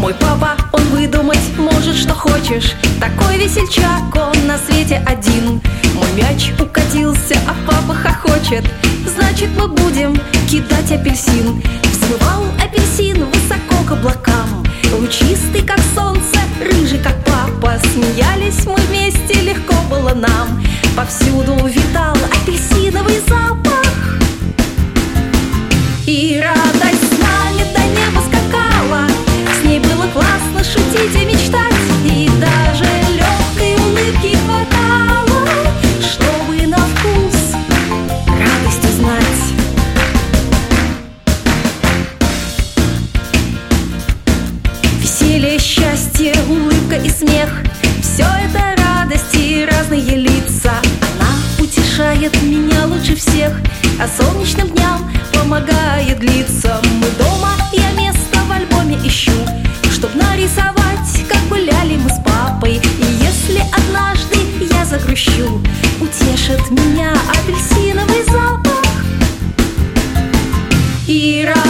Мой папа, он выдумать может, что хочешь. Такой весельчак, он на свете один. Мой мяч укатился, а папа хохочет. Значит, мы будем кидать апельсин. Взмывал апельсин высоко к облакам, лучистый, как солнце, рыжий, как папа. Смеялись мы вместе, легко было нам. Повсюду витал апельсиновый запах. И радость с нами до неба скакала. С ней было классно шутить и мечтать. И даже легкой улыбки хватало, чтобы на вкус радость узнать. Веселье, счастье, улыбка и смех — все это радость и разные лица. Она утешает меня лучше всех, а солнечным дням помогает длиться. Мы дома, я место в альбоме ищу, чтоб нарисовать, как гуляли мы с папой. И если однажды я загрущу, утешит меня апельсиновый запах. И